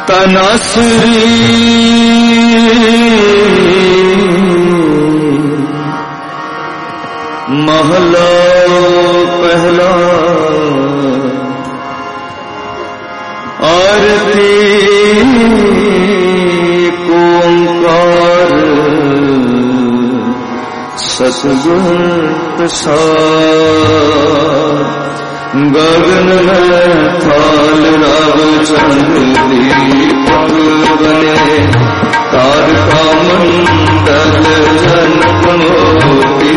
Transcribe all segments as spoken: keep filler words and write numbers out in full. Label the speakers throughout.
Speaker 1: तनसरी महला पहला आरती ओंकार सतगुण प्रसाद गगन में थाल राव चंद्र दीपक बने तारका मंडल जनक मोती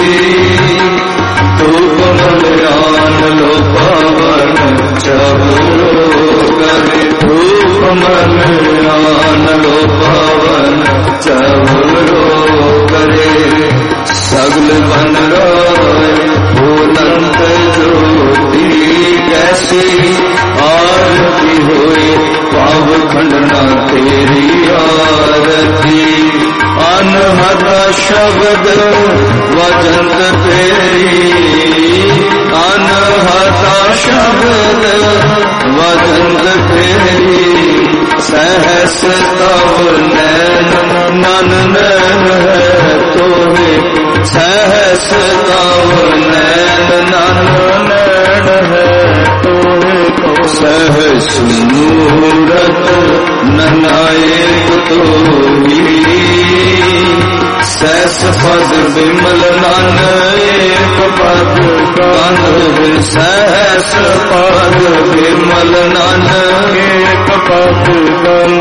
Speaker 1: तो कमलयान लो पावन चबरो करे तो कमलयान लो पावन चबरो करे सगल बन राय बोलंत ज्योति कैसी आरती होए पाव खंडना तेरी आरती अनहद शब्द वजंत तेरी अनहद शब्द वजंत तेरी सहस तव नैन नन नैन है तोहे सहस तव नैन नन नैन है तोहे सहस मूरत ननायक तोही सहस पद विमल नन एक पद कंध सहस पद विमल नन एक पद कंध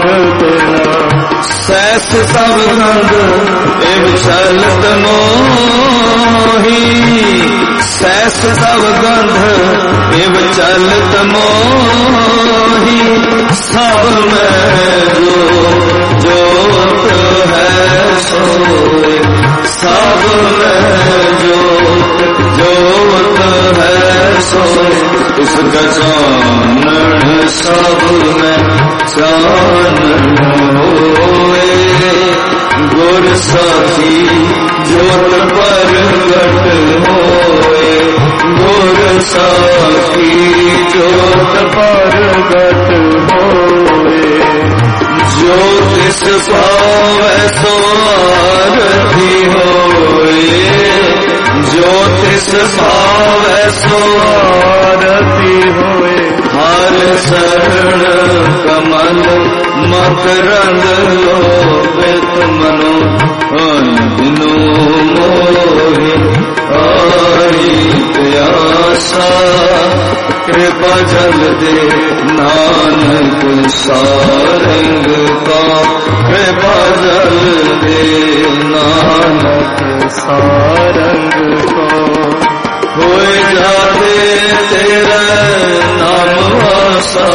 Speaker 1: सहस सब गंध एव चलत मोही सहस सब गंध एव चलत मोही सब में जो जोत है सोए सब में जोत जोत है सोए इस गजानन सब में चानन होए गुर साखी जोत प्रगट होए गुर साखी जोत प्रगट होए ज्योतिष पावै सो आरती होए ज्योतिष पावै सो आरती होए हाल शरण कमल मकरंद लोभित मनो अनदिनो मोहि आई प्यासा कृपा जल दे नानक सारंग का कृपा जल दे नानक सारंग का होए जाते तेरा नाम वासा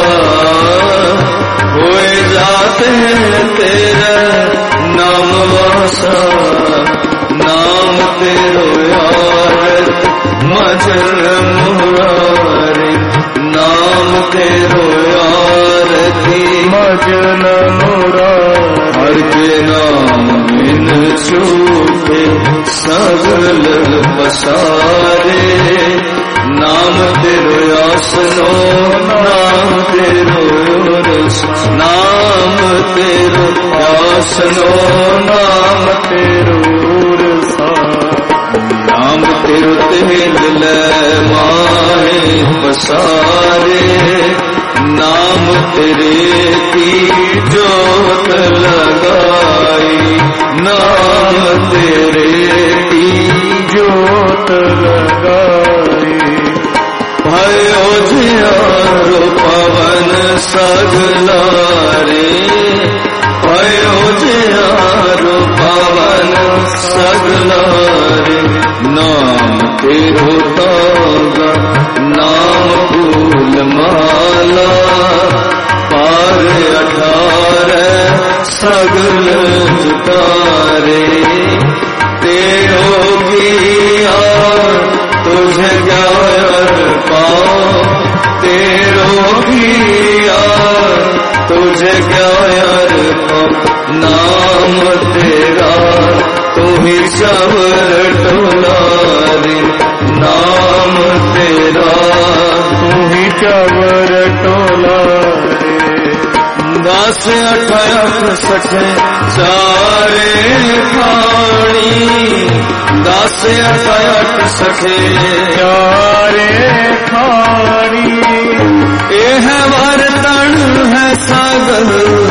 Speaker 1: होए जाते तेरा नाम वासा नाम तेरो यार मजन मुरारी नाम तेरो यार थी मजन मुरारी हर के नाम बिन छूटे सगल पसारे नाम तेरो आसनो नाम तेरो नाम तेरो आसनो नाम तेरो नाम तेरो तेल माहे पसारे नाम तेरे की जोत लगाई नाम तेरे की जोत लगाई भयो जियारो पवन सगलारे भयो जियारो पवन सगलारे नाम तेरो तागा नाम फूल माला पार अठारह सगल जुटारे तेरो किया तुझे ज्ञान पाओ तेरो किया तुझे ज्ञान पाओ नाम तेरा तू ही सबर टोलारे नाम तेरा तू ही चवर टोलारे दस अठ अठ सठे चारे खाणी, दस अठ अठ सठे चारे खाणी। यह वरतन है सगल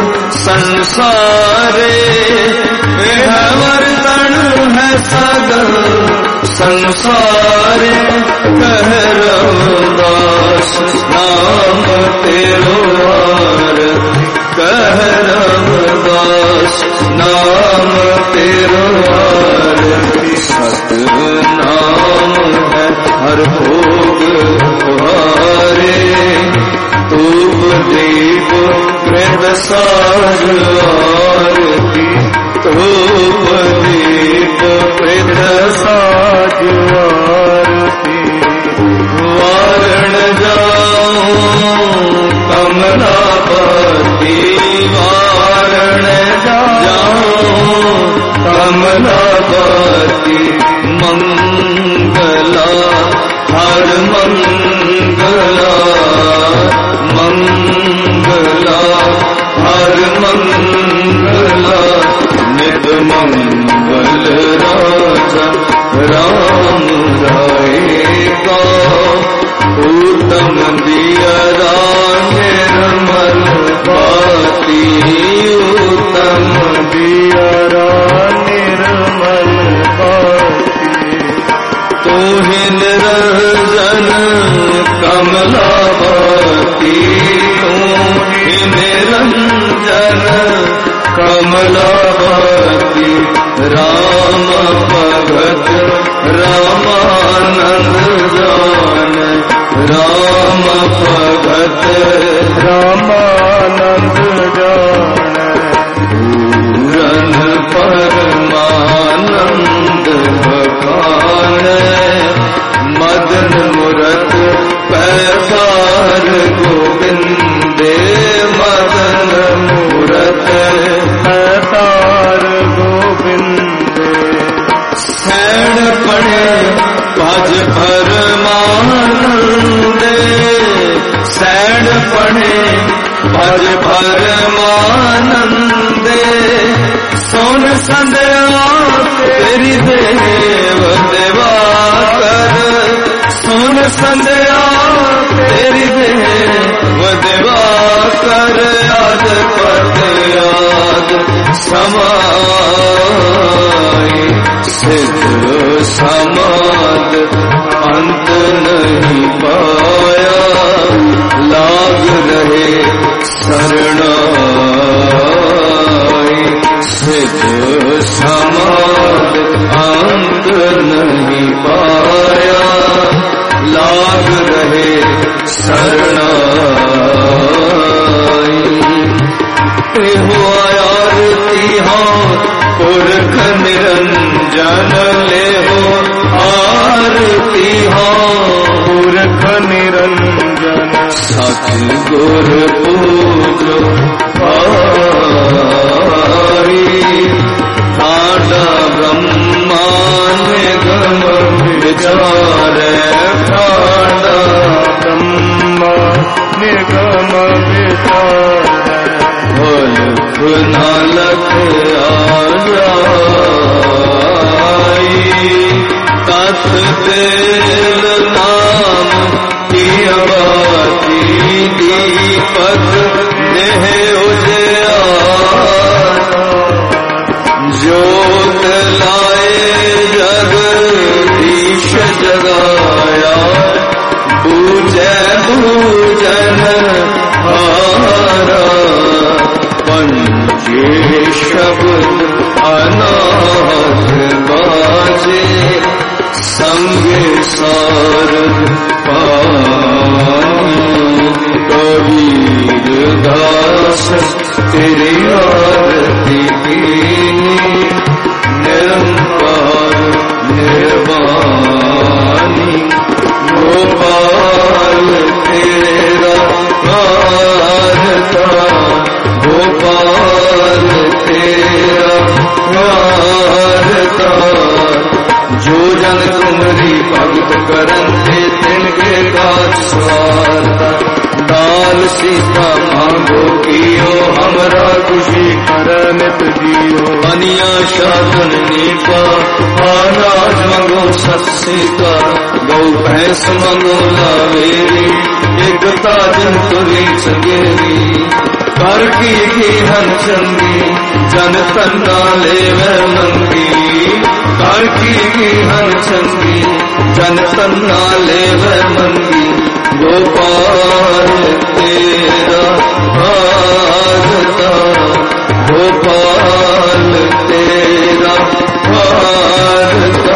Speaker 1: संसारे, यह वरतन है सगल संसारे। कह रविदास नाम तेरो आरती, कह रविदास नाम तेरो आरती। सतनाम है हर भोग तुम्हारे, धूप दीप मृद साज आरती, धूप दीप मृद साज आरती। वारण जाऊं कमलापति, वारण जाऊं कमलापति। मंगला हर मंगला, मंगला हर मंगला। नित मंगल राजा राम राय का, उत्तम दियरा निर्मल भाति, उत्तम दियरा निर्मल भाति। तोहि निरंजन कमलापति, तोहि निरंजन कमलापति। राम भगत रामानंद जान, राम भगत रामानंद जान। पूरन परमानंद बखान, मदन मुरत पैसार गोविंदे, मदन मुरत पैसार गोविंदे। सैण पड़े भज परमानंदे, सैण पड़े भज परमानंदे। सोन संध्या तेरी देव देवाकर, सोन संध्या तेरी देव देवाकर। आज पद याद समाई, सिद्ध समाद अंत नहीं पाया। लाग रहे शरणाई, सिद्ध समाद अंत नहीं पाया। लाग रहे शरणाई। हो आरती हाँ पुरख निरंजन, ले हो आरती हाँ पुरख निरंजन। सतगुर पूजो भारी, ठाडा ब्रह्मा निगम विचार, ठाडा ब्रह्मा निगम विचार। भोलख नालख आजाई, तत तेल नाम की बाती। दीपक देह उजियारा, ज्योत लाए जगदीश जगाया। पूजै पूजन हारा, पंचे शब्द अनाथ बाजे। संगे सारद पानी, कबीर दास तेरी आरती कीनी। निरंकार निर्वाणी, गोपाल तेरा वारता। गोपाल तेरा वारता। जो जन तुम्हारी भगत करते तिनके का स्वार्थ। दाल सीता मांगो कियो हम शादन नीपा महाराज मंगो सत्सिका गौ भैंस मंगो लावेरी एक ताजन तुरी सगेरी कर की की हन चंगी जन तन्ना लेवे मंगी कर की की हन चंगी जन तन्ना लेवे मंगी गोपाल तेरा भारता गोपाल तेरा भारता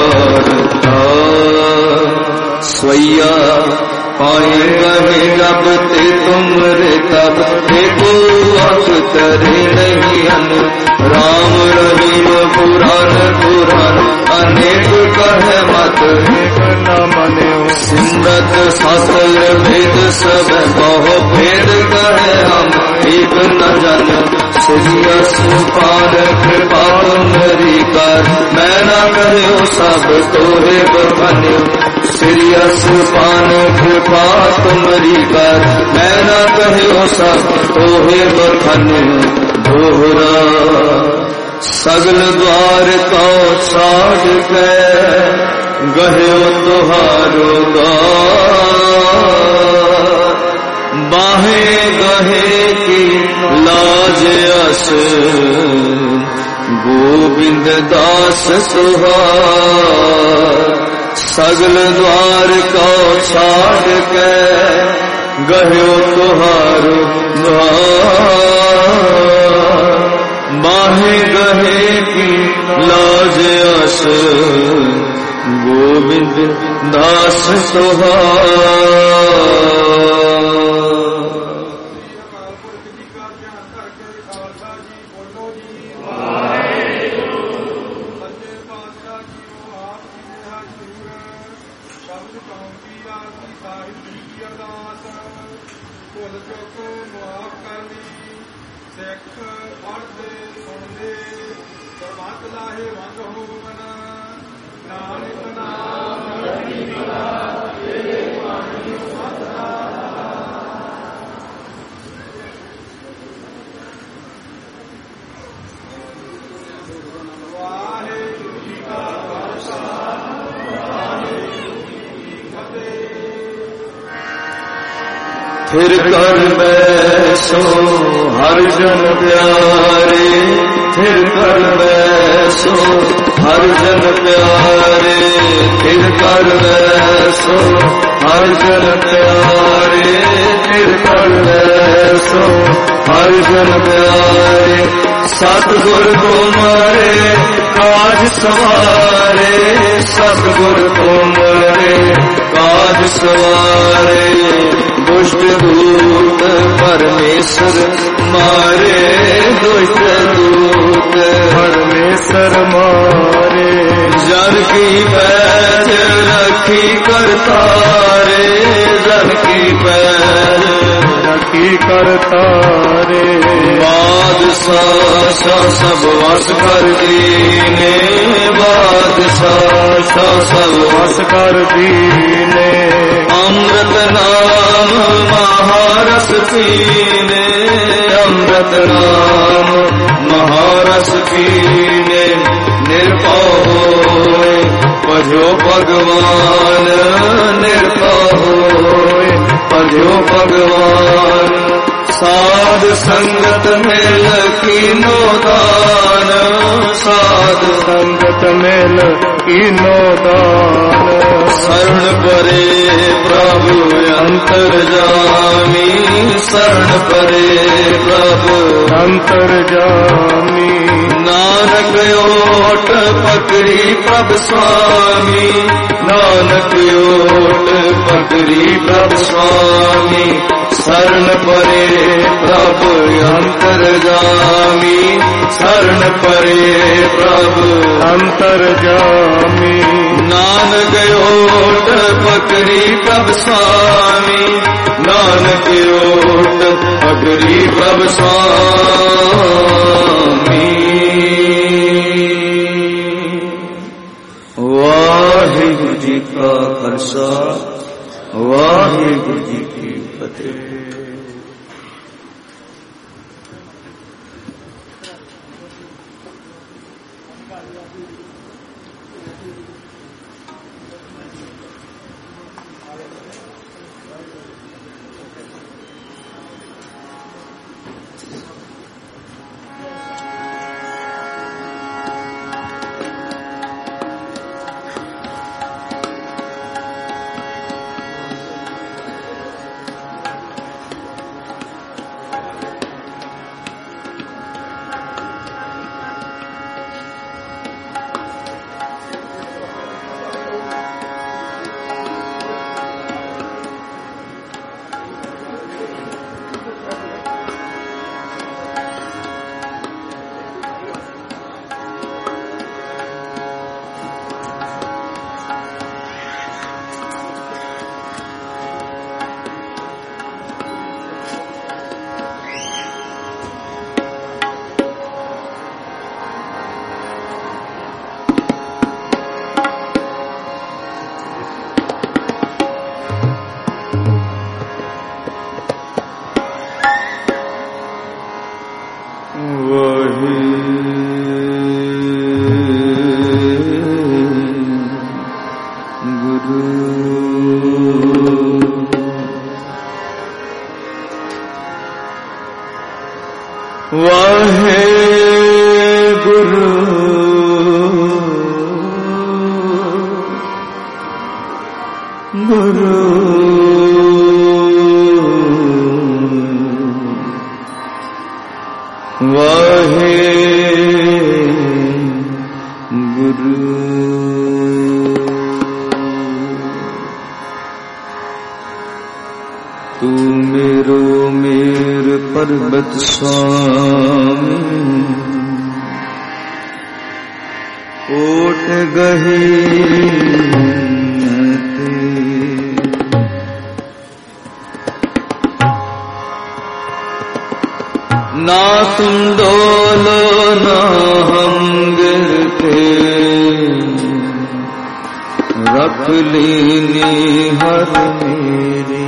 Speaker 1: स्वैया पाए गहे जब ते तुमरे तब देखो वक्त करे नहीं अन राम रहीम पुराण पुराण अनेक कहे मत न मने सिमरत शास्त्र वेद सब बहु भेद कहे हम एक न जन श्री सुपान कृपा तुमरी कर मैं न करो सब तोहे बखाने श्री सुपान कृपा तुमरी कर मैं न कहो सब तोहे बखाने दोहरा सगल द्वार को छाड़ के गहे तुहारो बाहे गहे की लाज अस गोविंद दास तुहार सगल द्वार को छाड़ के गहे तुहारो बाहे गहे की लाज अस गोविंद दास तुहार फिर कर बैसो हर जन प्यारे फिर कर बैसो हर जन प्यारे फिर कर बैसो हर जन प्यारे फिर कर बैसो हर जन प्यारे सतगुर तुम्हारे काज सवारे सतगुर तुम्हारे काज सवारे दुष्ट दूत परमेश्वर मारे दुष्ट दूत परमेश्वर मारे जन की पैर रखी करतारे जन की पैर रखी करतारे बादशाह सब वश कर दीने बादशाह सब वश कर दीने अमृत नाम महारस पीने अमृत नाम महारस पीने निर्भय होए पढ़ो भगवान निर्भय होए पढ़ो भगवान साध संगत मेल कीनो दान साध संगत मेल कीनो दान शरण परे प्रभु अंतर्जामी शरण परे प्रभु अंतर्जामी नानक ओट पकड़ी प्रभु स्वामी नानक ओट पकड़ी प्रभु स्वामी शरण परे प्रभु अंतर्जामी शरण परे प्रभु अंतर्जामी नानक ओट पकड़ी प्रभु स्वामी नानक ओट पकड़ी प्रभु स्वामी वाहिगुरु जी का खालसा वाहिगुरु जी की फतेह। वाहे गुरु गुरु वाहे गुरु। तू मेरो मेर पर्वत स्वामी ओट गही ना तुम डोलो ना हम गिरते रख लीनी हर मेरी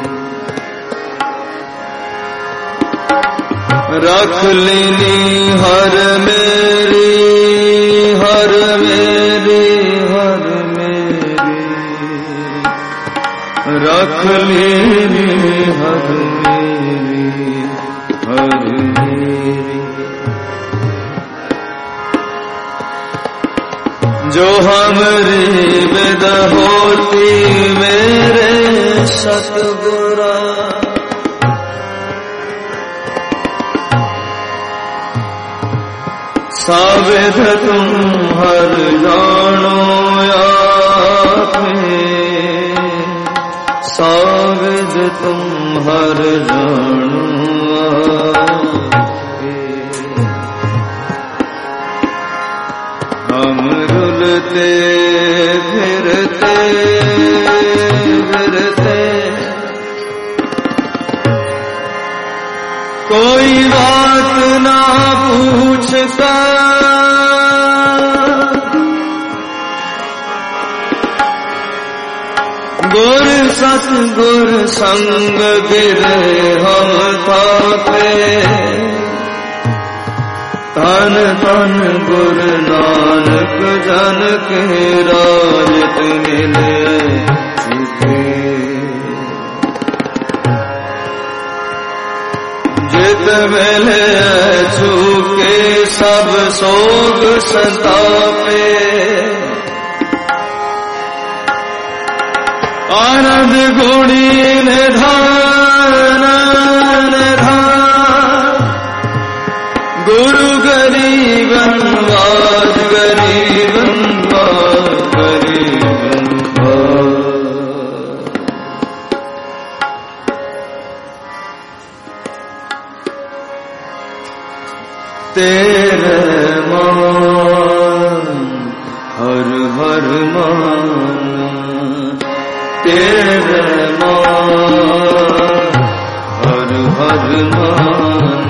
Speaker 1: रख लीनी हर मेरी हर मेरी हर मेरी रख लीनी हर मेरी हर मेरी। जो हमरी विद होती मेरे सतगुरा साविध तुम हर जानो आपे साविध तुम हर जानो आपे। हम रुलते फिरते फिरते कोई बात ना पूछता गुर सतगुर संग गिरे हम थापे तन तन गुर नानक जन के राजत मिले जित मिले छूके सब सोग संतापे आनंद गुणी निधान निधान गुरु गरीबन वाज गरीबन वाज गरीबन वाज। तेरे मान हर हर मान तेरे मान हर हर मान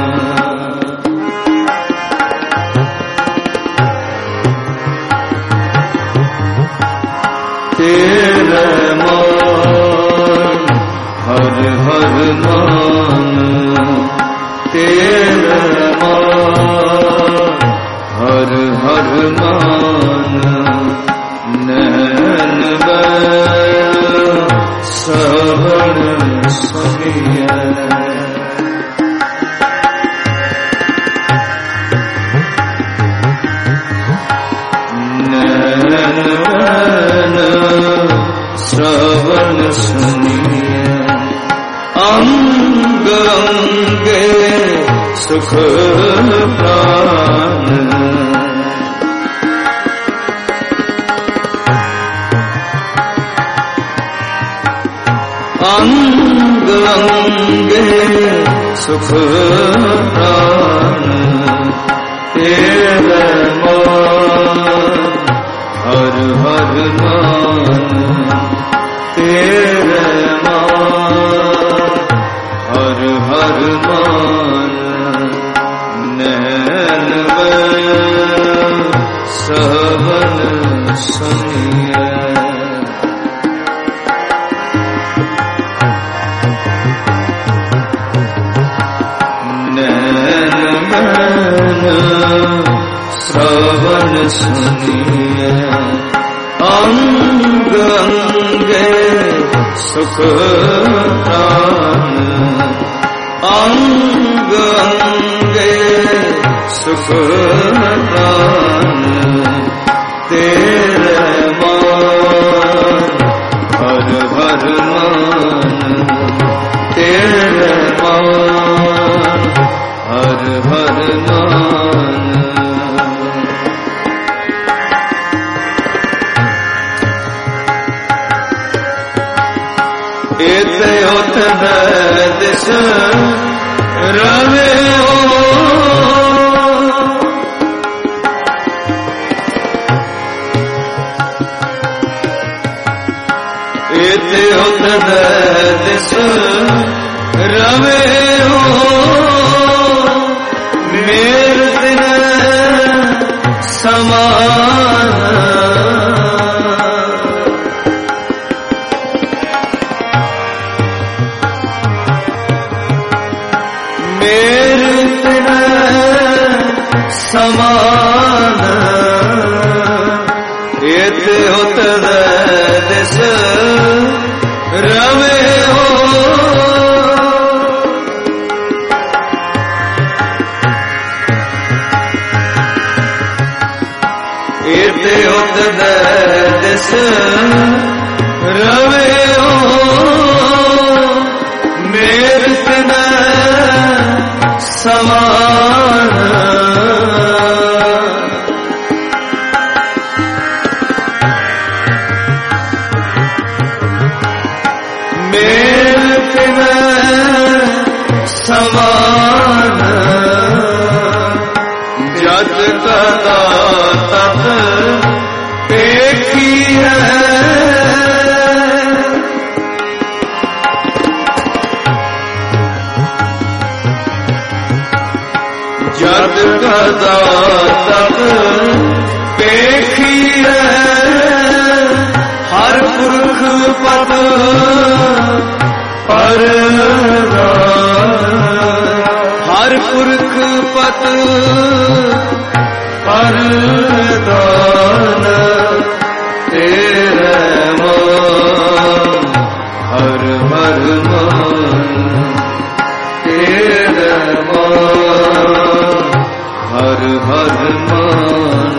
Speaker 1: तेरे मान हर हर मान तेरे मान हर हर मान। नैन श्रवण सुनिए नैन श्रवण सुनिए अंग अंगे सुख प्राण अंग अंगे सुख प्राण। तेरे मान हर हर मान तेरे मान हर हर मान। नैन श्रवण सुनिए श्रवण सुनिए अंग अंगे सुख प्राण। अंग अंगे सुख प्राण तेरे मान, हर हर मान तेरे मान, हर हर मान। एते उत दिस रवे हो, एते उत दिस रवे हो, मेर दिन समान। मेरे बिन समान इत उत दिस रवे हो, इत उत दिस रवे हो, मेरे बिन समान। मेरे बिन समान जत कदा तत देखी है, जद कदा तक देखी है, हर पुरख पद परदान, हर पुरख पद परदान तेरे मान, हर हर मान तेरे मान, हर हर मान।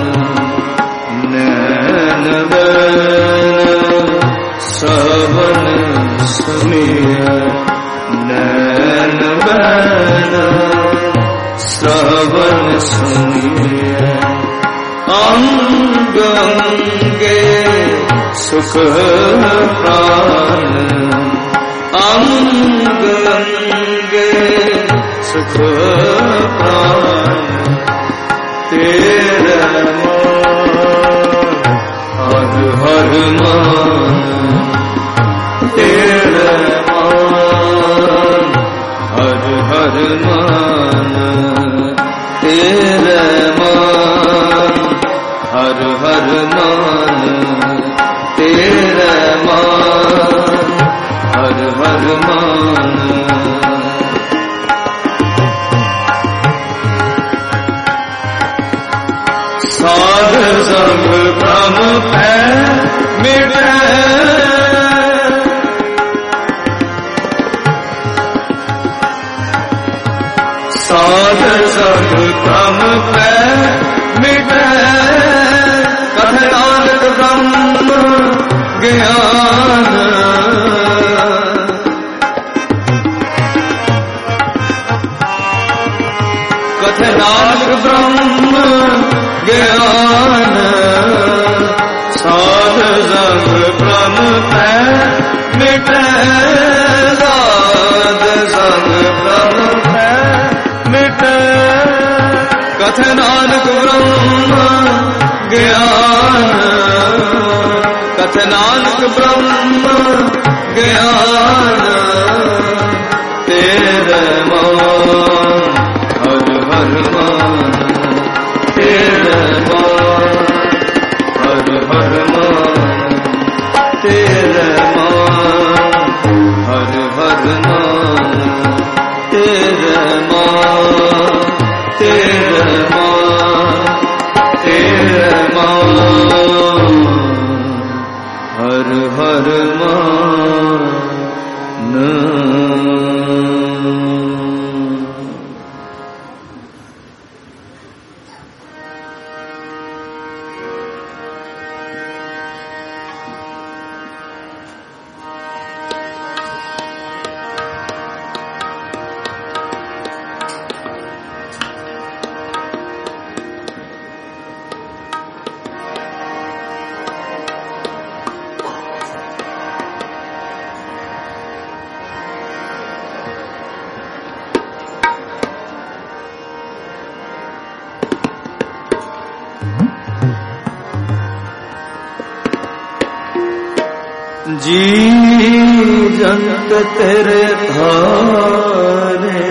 Speaker 1: नैन बैन सवन सुनिया, नैन बैन सवन सुनिया, अंग अंगे सुख प्राण, अंग अंगे सुख प्राण तेरे मान, हर हर मान तेरे मान, हर हर मान तेरे मान, हर हर मान तेरे मान, हर हर मान। साध संग भ्रम भय मिटै, साध संग भ्रम भय मिटै, कथ नानक ब्रह्म ज्ञान। कथ नानक ब्रह्म ज्ञान, साध संग भ्रम भय मिटै, साध संग भ्रम भय मिटै, कथ नानक ब्रह्म ज्ञान, कथ नानक ब्रह्म ज्ञान तेरे मान, हर हर मान तेरे मान, हर हर मान तेरे मान, हर हर मान तेरे मान, तेरे मान तेरे मान, हर हर मान जी जंत तेरे धारे,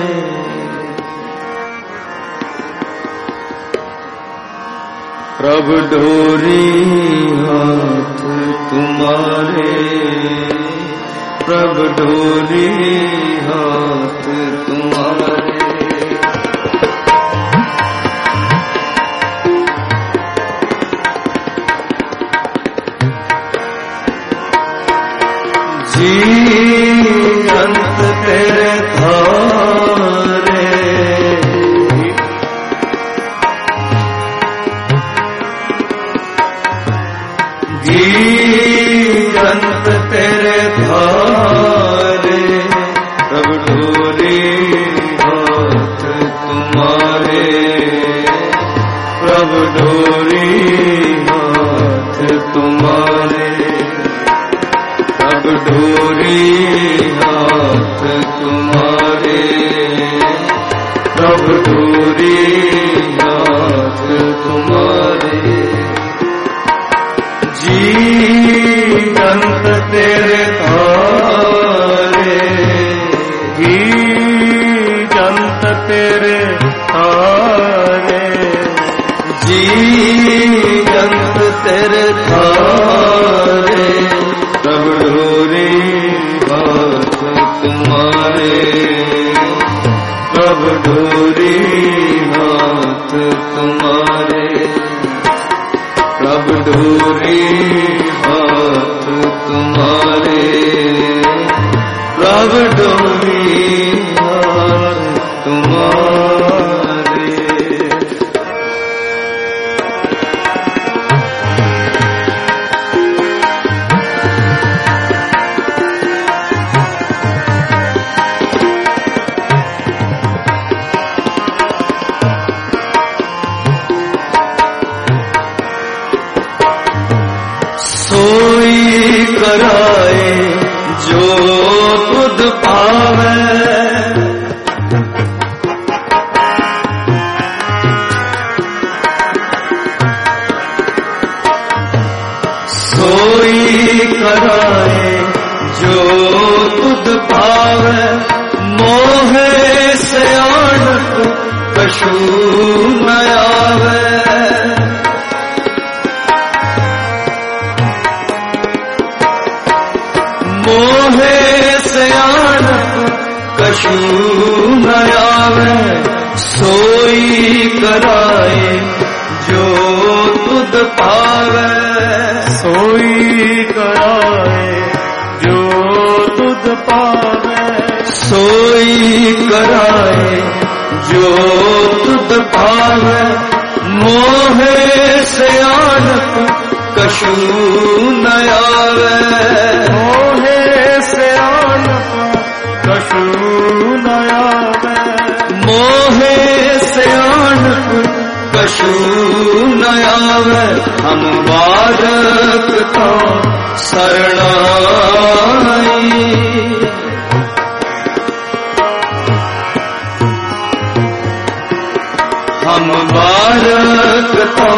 Speaker 1: प्रभु डोरी हाथ तुम्हारे, प्रभु डोरी हाथ तुम्हारे। जी अंत तेरे धारे, जी अंत तेरे धारे, प्रभु डोरी हाथ तुम्हारे, प्रभु डोरी हाथ तुम्हारे, प्रभु डोरी हाथ तुम्हारे, प्रभु डोरी हाथ तुम्हारे। जी अंत तेरे धारे, जी अंत तेरे धारे, जी अंत तेरे धारे, प्रभु डोरी हाथ तुम्हारे, प्रभु डोरी हाथ तुम्हारे, प्रभु डोरी हाथ तुम्हारे, प्रभु डोरी हाथ तुम्हारे। सोई कराए जो खुद पावे, सोई कराए जो खुद पावे, मोहे से आनत कछु न आवे। मोहे से आनत कछु न आवे, सोई कराए जो तुध पावे, सोई कराए जो तुध पावे, सोई कराए जो तुध पावे, मोहे से आनत कछु न आवे, मोहे से आनत कछु न आवे, मोहे से आनत कछु न आवे। हम बारक तो शरणाई, हम बारक तो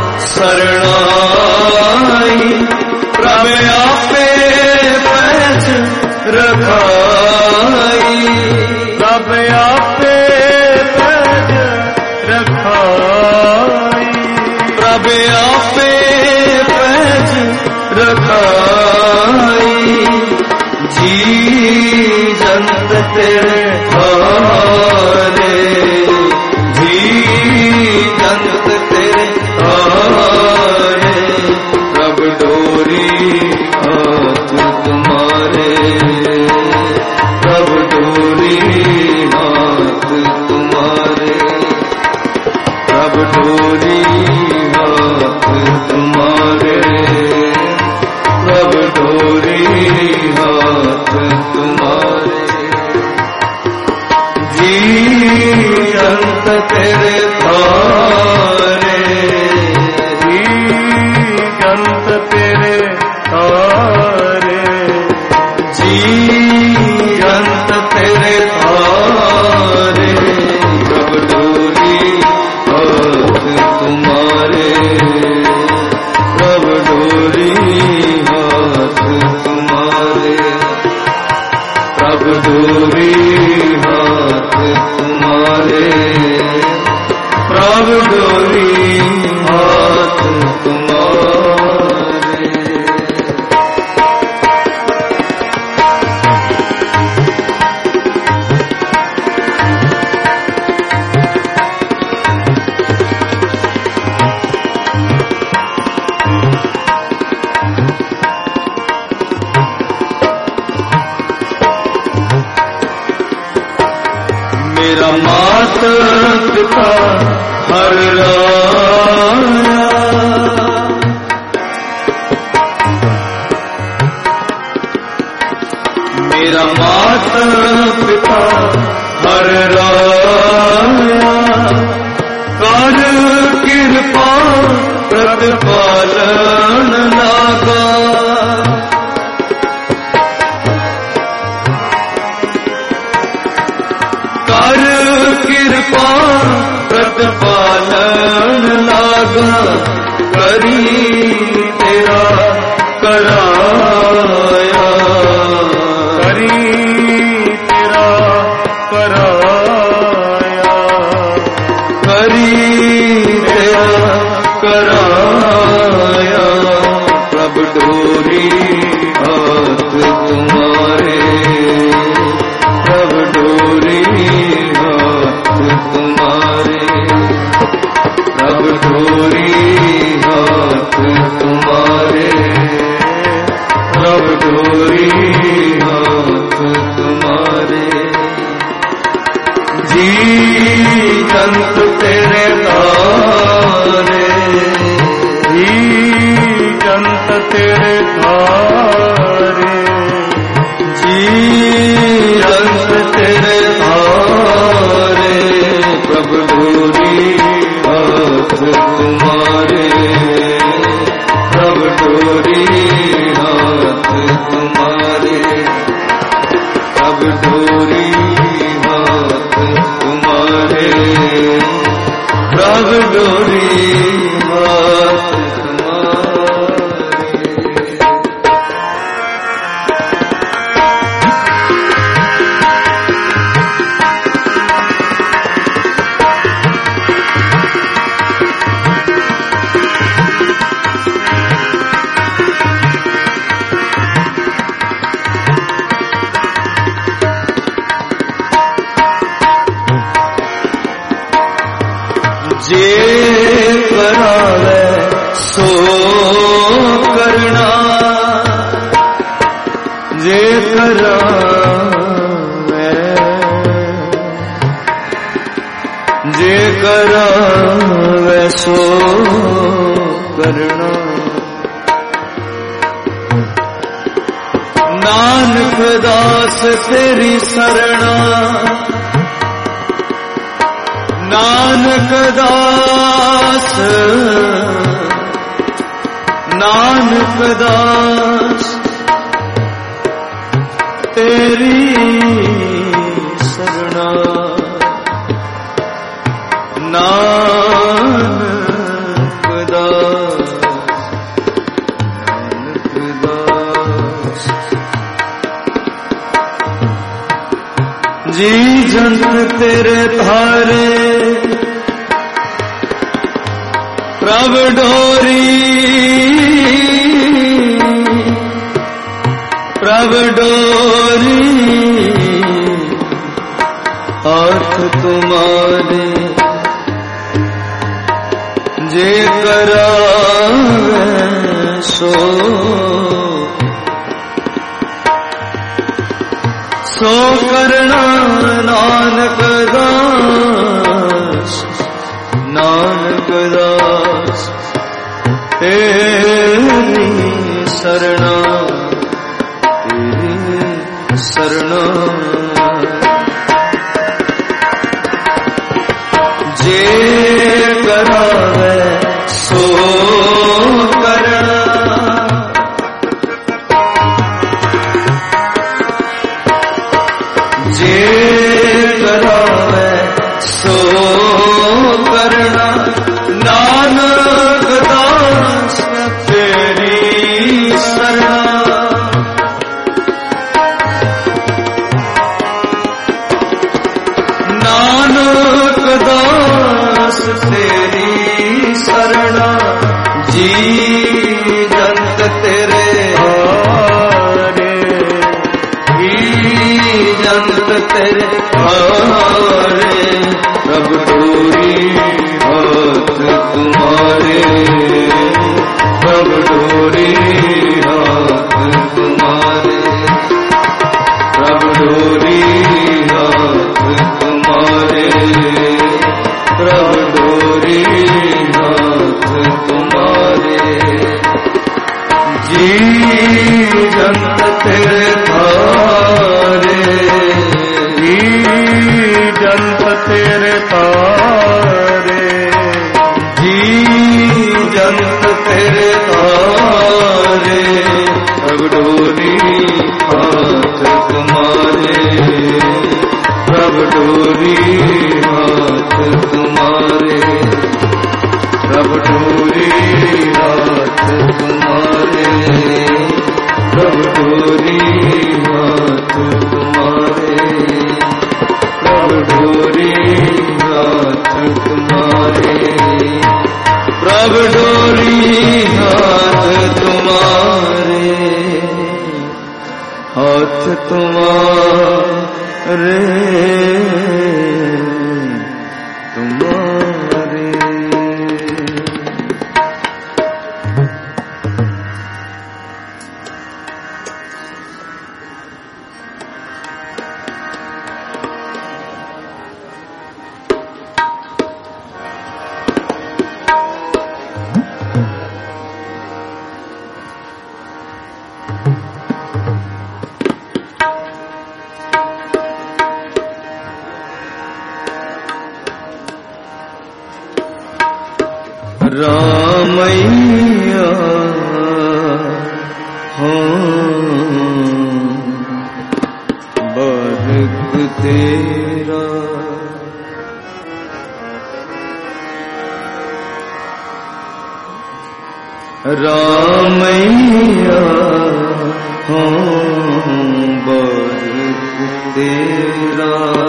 Speaker 1: शरणाई, प्रभु आपे पैज रखाई, प्रभु आपे पैज रखाई, प्रभु आपे पैज रखाई। जी जंत तेरे धारे, जी जंत तेरे धारे, प्रभु डोरी हाथ तुम्हारे, प्रभु डोरी हाथ तुम्हारे, प्रभु डोरी हाथ तुम्हारे, प्रभु डोरी हाथ तुम्हारे। जी अंत तेरे धारे, जी अंत तेरे धारे, जी अंत तेरे धारे, प्रभु डोरी हाथ तुम्हारे, प्रभु डोरी हाथ तुम्हारे। माता पिता हर राया, मेरा माता पिता हर राया, कर कृपा प्रतिपालन लागा, कर कृपा प्रतिपालन लागा, करी तेरा कराया, करी तेरा कराया, करी तेरा कराया, प्रभु डोरी हाथ तुम्हारे, प्रभु डोरी हाथ तुम्हारे, प्रभु डोरी हाथ तुम्हारे, प्रभु डोरी हाथ तुम्हारे, जी जंत तेरे तारे, जी जंत तेरे तारे, जी जंत तेरे तारे, प्रभु डोरी हाथ तुम्हारे, प्रभु डोरी हाथ तुम्हारे, प्रभु डोरी हाथ तुम्हारे, प्रभु डोरी हाथ जे करावे सो करना, जे करावे, जे करावे सो करना, नानक दास तेरी शरणा, नानक दास, नानक दास तेरी शरणा, नानक दास, नानक दास, जी जंत तेरे थारे, प्रभु डोरी, प्रभु डोरी हाथ तुम्हारे, जे करावे सो सो करना, नानक दास, नानक दास तेरी शरणा, तेरी शरणा, जे करावे सो करना, जे करावे सो करना, नानक दास तेरी शरणा, नानक दास तेरी शरणा, जी जंत तेरे हारे, जी जंत तेरे हारे, प्रभु डोरी हाथ तुम्हारे, प्रभु डोरी हाथ तुम्हारे, प्रभु डोरी हाथ तुम्हारे, तुम्हारे तुम्हारे रामैया हो बरक तेरा रामैया हो बरक तेरा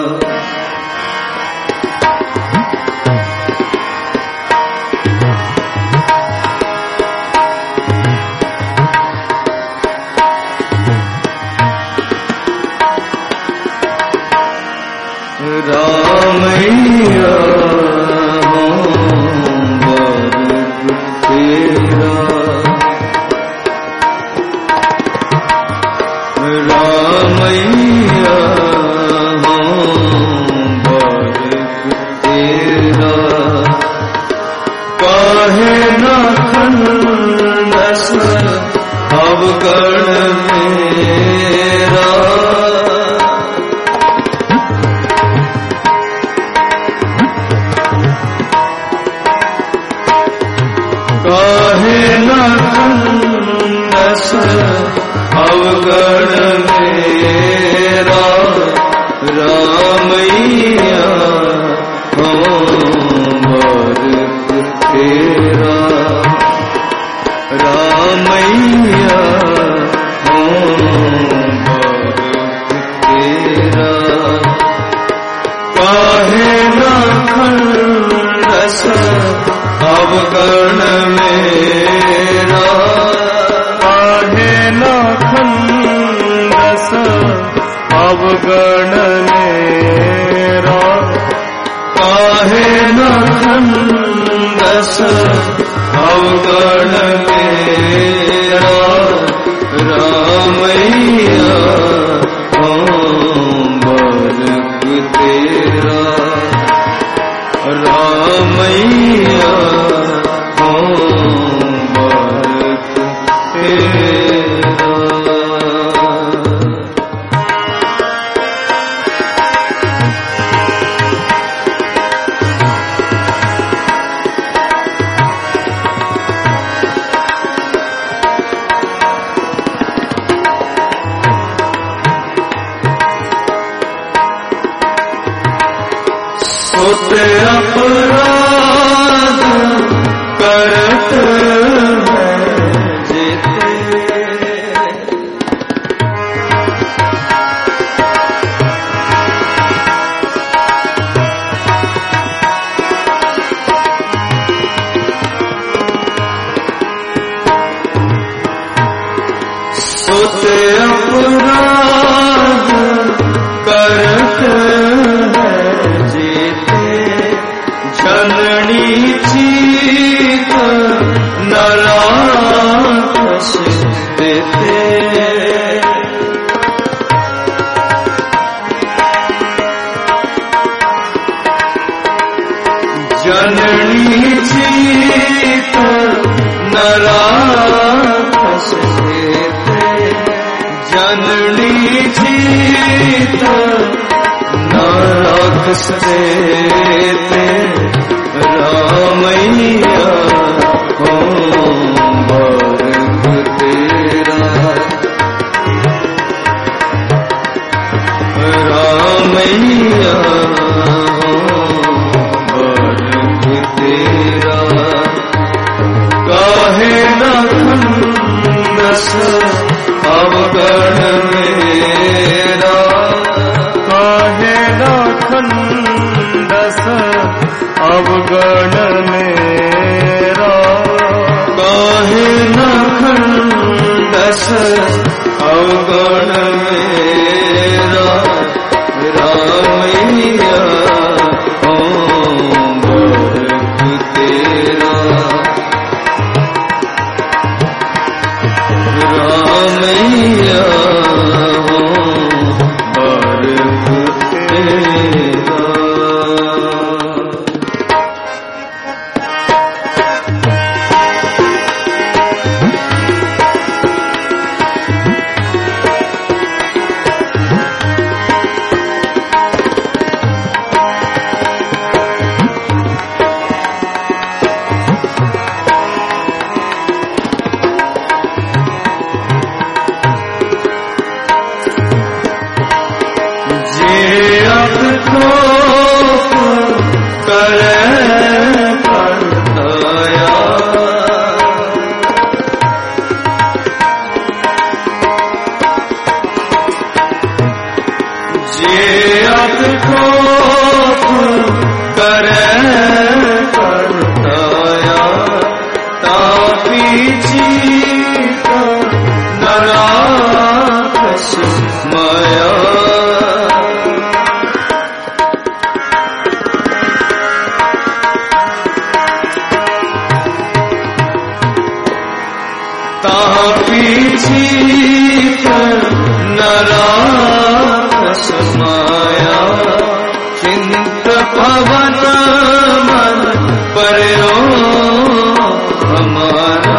Speaker 1: रामैया हो बरक तेरा रामैया हो बरक तेरा काहे न खंडस अवगण मेरा काहे न खंडस अवगण मेरा रामैया हो बरक तेरा रामैया हो बरक तेरा काहे न खंडस अवगण मेरा काहे न खंडस अवगण मेरा काहे न खंडस अवगण मेरा रामैया हो बरक तेरा रामैया हो बरक तेरा सोते अपराध करत है जेते सोते अपराध करत है जेते जननी चीत नराकस देते जननी चीत नराकस देते जननी चीत नराकस देते रामैया हो बरक तेरा रामैया हो बरक तेरा काहे न खंडस अवगण मेरा काहे न खंडस अवगण मेरा काहे न खंडस अवगण मेरा करे करताया तापीची नराकस माया तापीची नराकस माया चिंत पवन मन पर्यो हमारा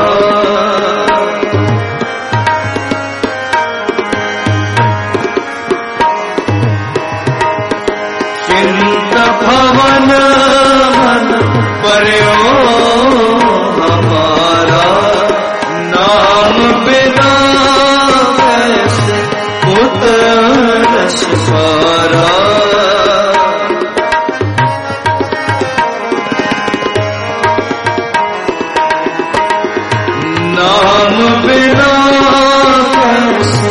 Speaker 1: चिंत पवन मन पर्यो हमारा नाम बिना कैसे उतरस पारा नाम बिना कैसे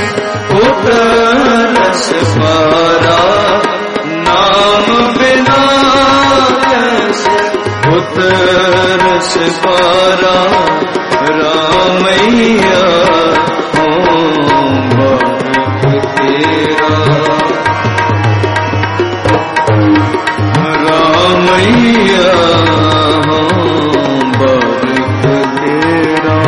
Speaker 1: उतरस पारा नाम बिना कैसे उतरस पारा रामैया हों बरक तेरा रामैया हों बरक तेरा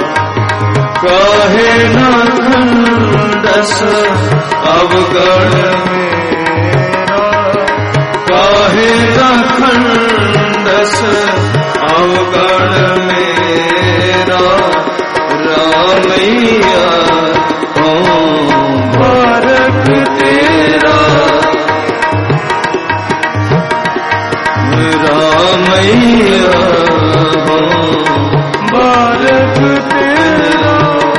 Speaker 1: काहे न खंडस अवगण मेरा काहे न खंडस अवगण मेरा रामैया हों बरक तेरा रामैया हों बरक तेरा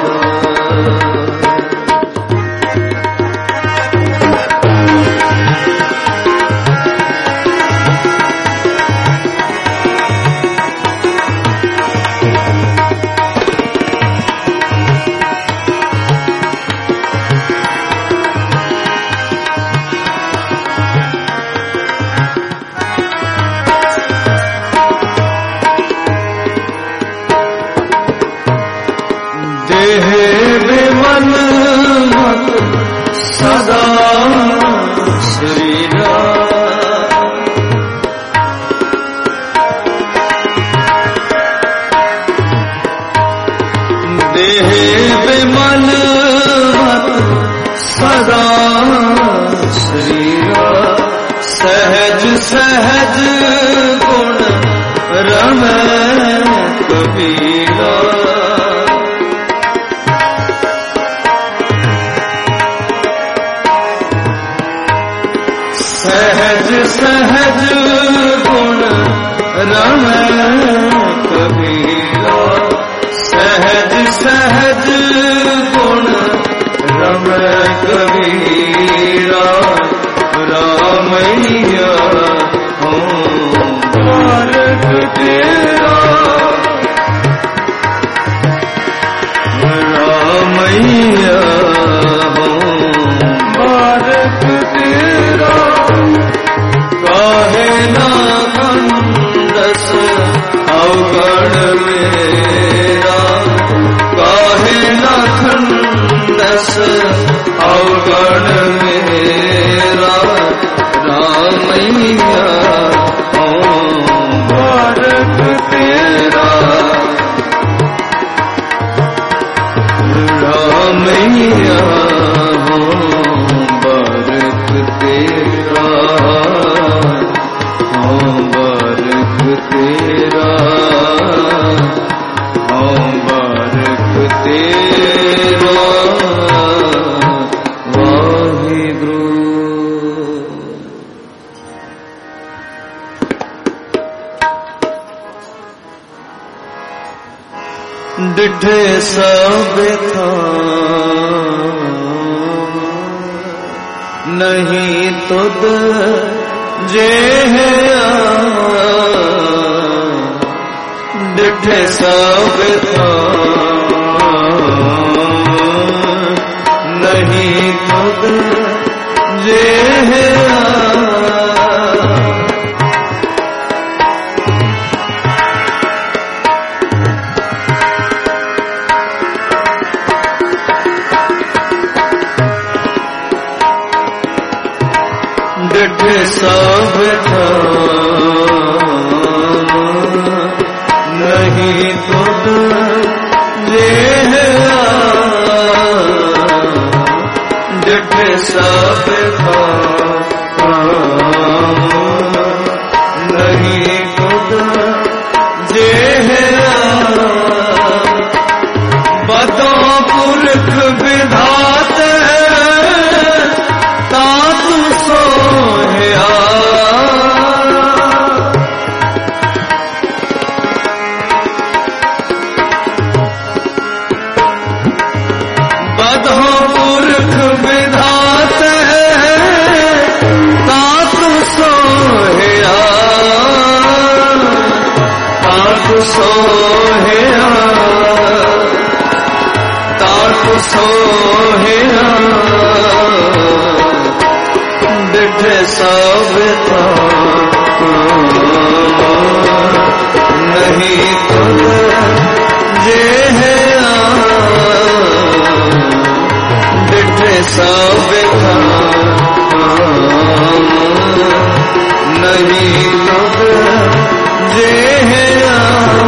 Speaker 1: विमल मत सदा श्रीरा देह विमल मत सदा श्रीरा सहज सहज गुण रमै कबीरा सहज सहज गुण रमै कबीरा सहज सहज गुण रमै कबीरा रामैया हों बरक तेरा रामैया हों बरक तेरा काहे न खंडस अवगण मेरा काहे न खंडस अवगण मेरा रामैया हों बरक तेरा रामैया हों बरक तेरा हों बरक तेरा हों बरक तेरा वाहिगुरु। डिठे सब था नहीं तुद जे है डिठे सब था नहीं तुद जे है नहीं खुद जेहरा बदों पुरख विधात तातु सोहया बदों पुरख विधात तातु सोहया तातु सोहया तातु सोहया डिठ सब था नहीं खुद जेहरा डिठ सब था नहीं खुद जेहरा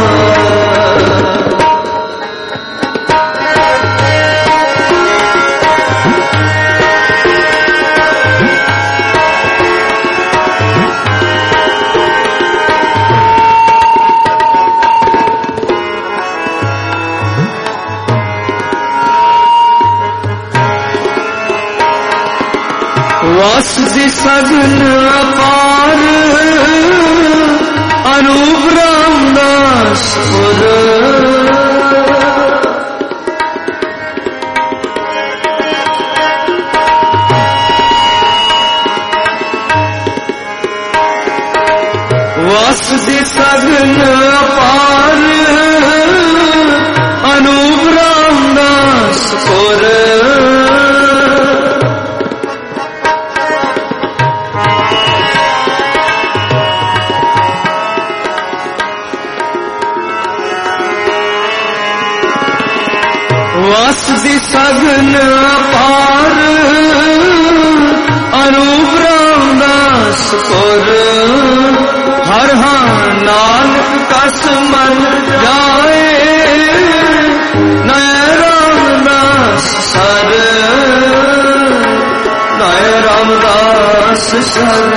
Speaker 1: वस दी सगन अपार अनूप रामदास पुर वस दी सगन अपार अनूप रामदास पुर वस दी सगन अपार अनूप रामदास पुर हर हाँ नानक कस मन जाए नय रामदास सर नय रामदास सर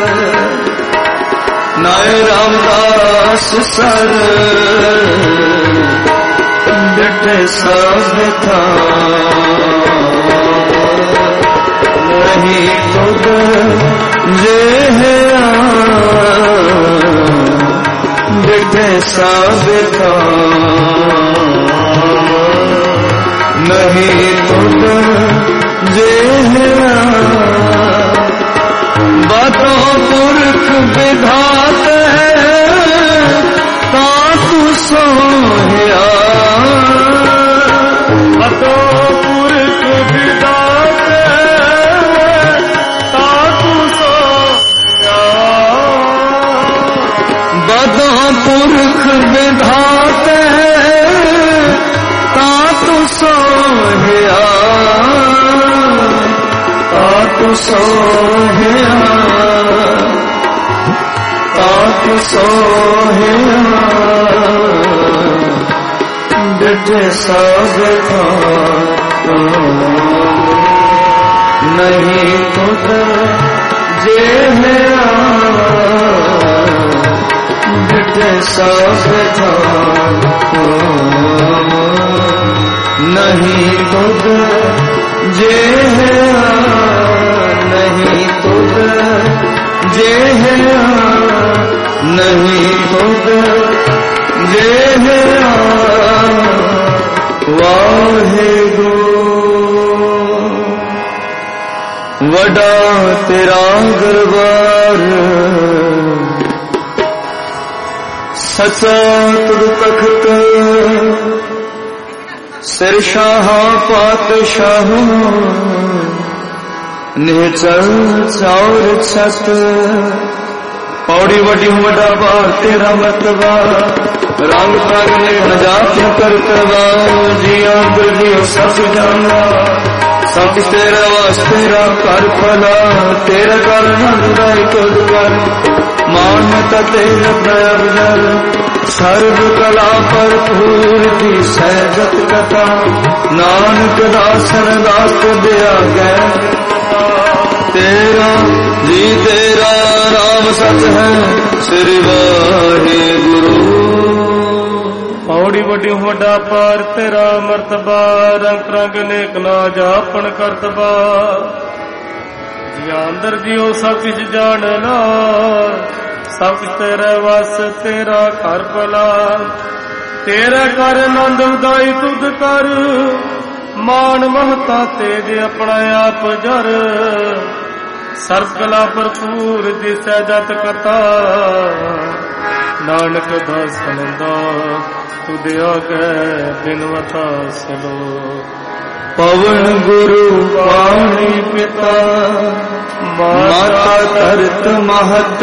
Speaker 1: नय रामदास सर डिठ सब था नहीं खुद जेहरा डिठ सब था नहीं खुद जेहरा बदों पुरख विधात तातु सोहया बदों पुरख विधात तातु सोहया बदों पुरख विधात तातु सोहया तातु सोहया तातु सोहया डिठ सब था नहीं खुद जेहरा डिठ सब था नहीं खुद जेहरा नहीं खुद जेहरा नहीं खुद जेहरा वाहेगुरु वडा तेरा दरबार सचा तुद तख्त सिर शाह पातशाह निचल चाउर छत पौड़ी वडी वडा बार तेरा मतवा रंग तग ने जात करतवा जिया गुरदियो सब जाना सब तेरा वास तेरा कर फला तेरा कर नंदाई कुल कर मान्यता तेरा प्रभजल सर्व कला पर भूर की सहजत कथा नानक दासन दास दिया गया तेरा जी तेरा राम सच है श्री वाहे गुरु।
Speaker 2: पौड़ी वड्डी वड्डा पार तेरा मर्तबा रंग रंग नेक ना जापन करतबा। जिया अंदर जियो सब कुछ जान ला सब कुछ तेरे वस तेरा घर भला। तेरे कर नंद उदाई तुद कर मान महता तेज अपना आप जर। सर्व कला भरपूर दिसै जत कथा नानक दासन दा तुद आगे बिनवता सलो।
Speaker 1: पवन गुरु पाणी पिता माता धरत महत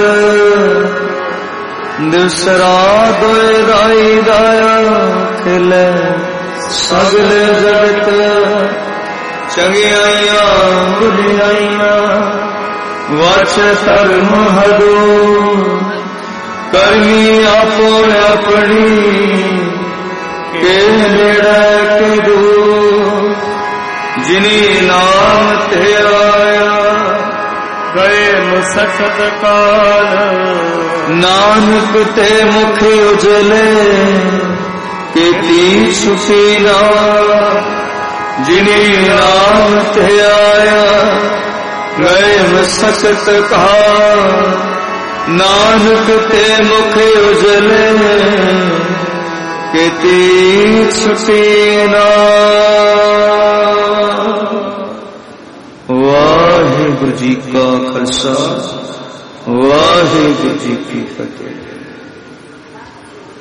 Speaker 1: दिवसरा दोय दाई दाया खिले सगल जगत। चंगियाइया बुझाइया वच धर्म हदो करनी आपो अपनी के नेड़ा के दो। जिनी नाम ते आया
Speaker 2: गए मुसकत काल
Speaker 1: नानक ते मुख उजले केती छुपी ना। जिनी नाम ते आया गए मुसकत काल नानक ते मुख उजले केती छुपी ना। वाहिगुरु जी का खालसा वाहिगुरु जी की फतेह।